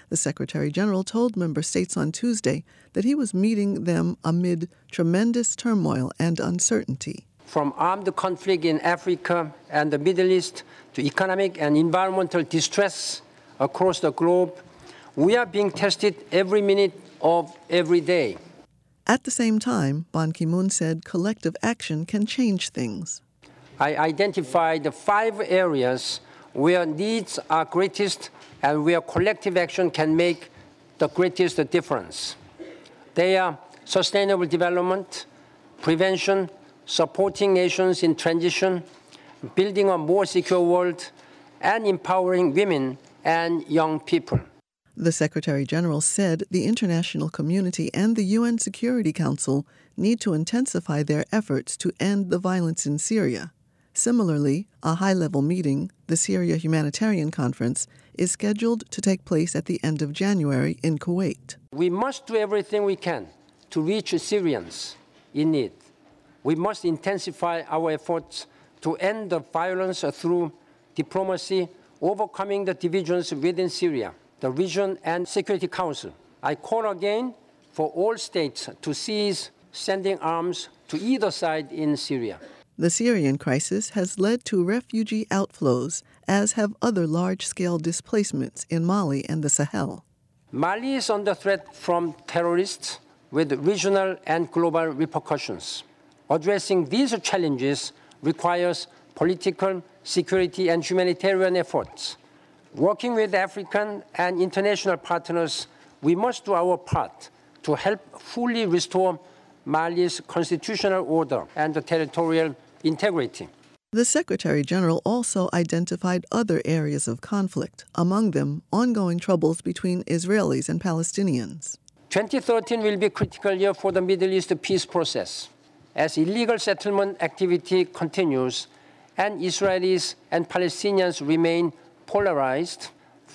The Secretary General told member states on Tuesday that he was meeting them amid tremendous turmoil and uncertainty. From armed conflict in Africa and the Middle East to economic and environmental distress across the globe, we are being tested every minute of every day. At the same time, Ban Ki-moon said collective action can change things. I identified the 5 areas where needs are greatest and where collective action can make the greatest difference. They are sustainable development, prevention, supporting nations in transition, building a more secure world, and empowering women and young people. The Secretary General said the international community and the UN Security Council need to intensify their efforts to end the violence in Syria. Similarly, a high-level meeting, the Syria Humanitarian Conference, is scheduled to take place at the end of January in Kuwait. We must do everything we can to reach Syrians in need. We must intensify our efforts to end the violence through diplomacy, overcoming the divisions within Syria, the region, and Security Council. I call again for all states to cease sending arms to either side in Syria. The Syrian crisis has led to refugee outflows, as have other large-scale displacements in Mali and the Sahel. Mali is under threat from terrorists with regional and global repercussions. Addressing these challenges requires political, security, and humanitarian efforts. Working with African and international partners, we must do our part to help fully restore Mali's constitutional order and the territorial integrity. The Secretary General also identified other areas of conflict, among them ongoing troubles between Israelis and Palestinians. 2013 will be a critical year for the Middle East peace process, as illegal settlement activity continues and Israelis and Palestinians remain polarized.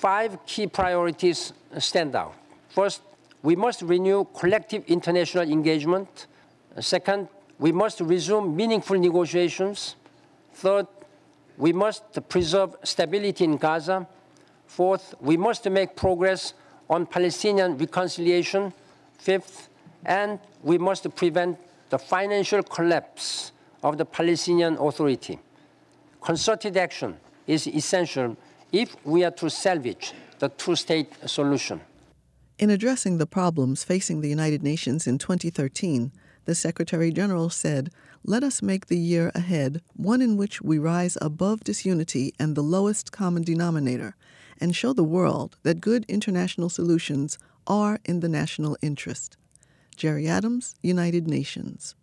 5 key priorities stand out. First, we must renew collective international engagement. Second, we must resume meaningful negotiations. Third, we must preserve stability in Gaza. Fourth, we must make progress on Palestinian reconciliation. Fifth, and we must prevent the financial collapse of the Palestinian Authority. Concerted action is essential if we are to salvage the two-state solution. In addressing the problems facing the United Nations in 2013, the Secretary General said, "Let us make the year ahead one in which we rise above disunity and the lowest common denominator, and show the world that good international solutions are in the national interest." Jerry Adams, United Nations.